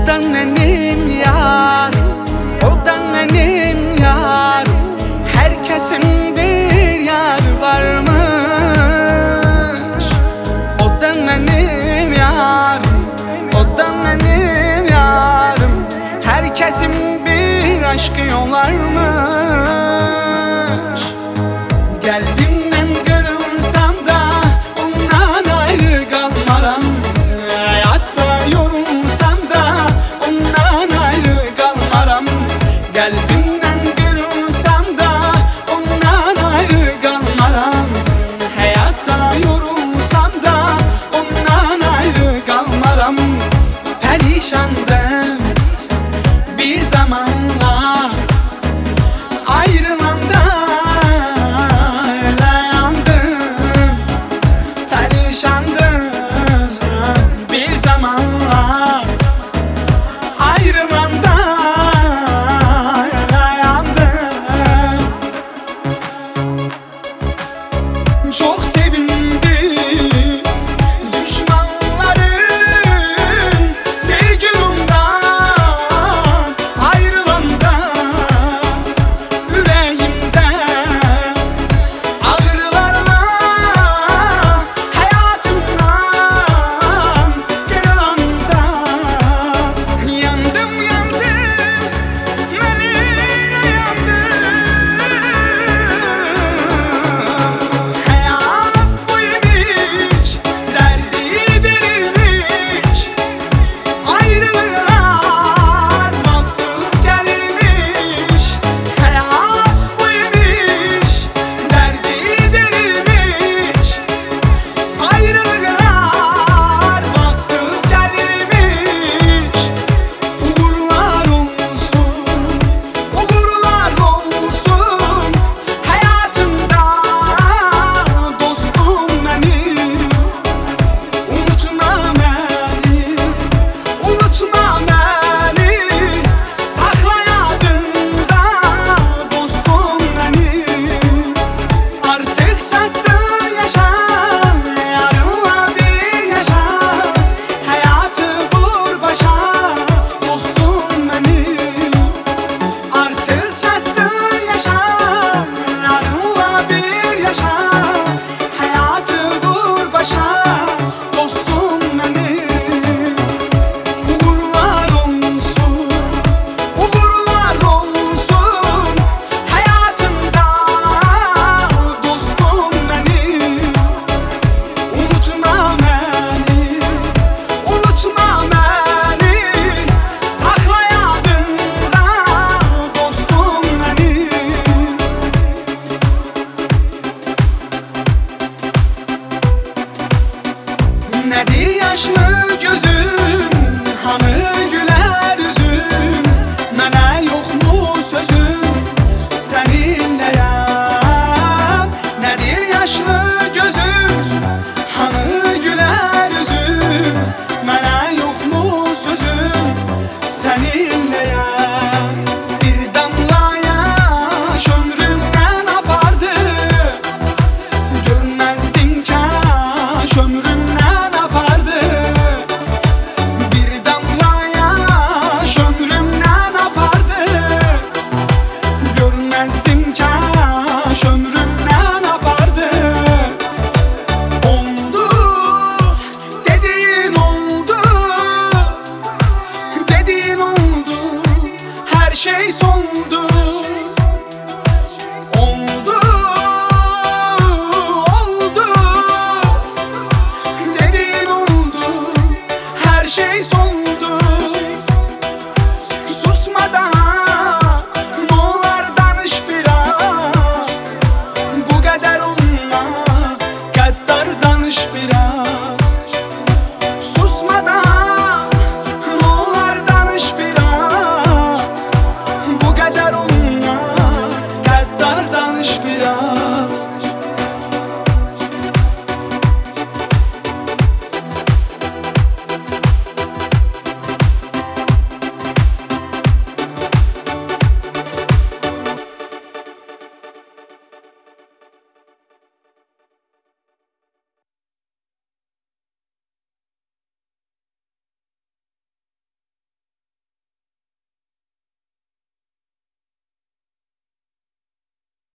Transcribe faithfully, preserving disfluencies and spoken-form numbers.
O da benim yar, o da benim yar. Herkesin bir yar varmış. O da benim yar, o da benim yarım. Herkesin bir aşkı yollarmış. Kalbimden kırılsam da ondan ayrı kalmaram. Hayatta yorulsam da ondan ayrı kalmaram. Kalbimden kırılsam da ondan ayrı kalmaram. Hayatta yorulsam da ondan ayrı kalmaram. Perişandım bir zamanlar, ayrılamda öyle yandım. Perişandım bir zamanlar, ayrılamda öyle yandım. Çok sevindim düşmanlarım bir gün ondan ayrılanda. Yüreğimde ağrılarla hayatımdan kırılanda. Yandım yandım melek yandım. Hayat bu imiş, derdi derilmiş. Ayrılıklar baksız gelmiş. Hayat bu imiş, derdi derilmiş. Ayrılıklar baksız gelmiş. Uğurlar olsun, uğurlar olsun hayatımda dostum benim. Unutma beni, unutma beni. Sakla yadında dostum benim. Artık çattı yaşa, yarınla bir yaşa. Hayatı vur başa dostum benim. Artık çattı yaşa, yarınla bir yaşa. Hayatı vur başa dostum benim. Uğurlar olsun, uğurlar olsun hayatımda dostum benim. Unutma beni, unutma beni. Sakla yadında dostum benim. Nedir yaşlı gözüm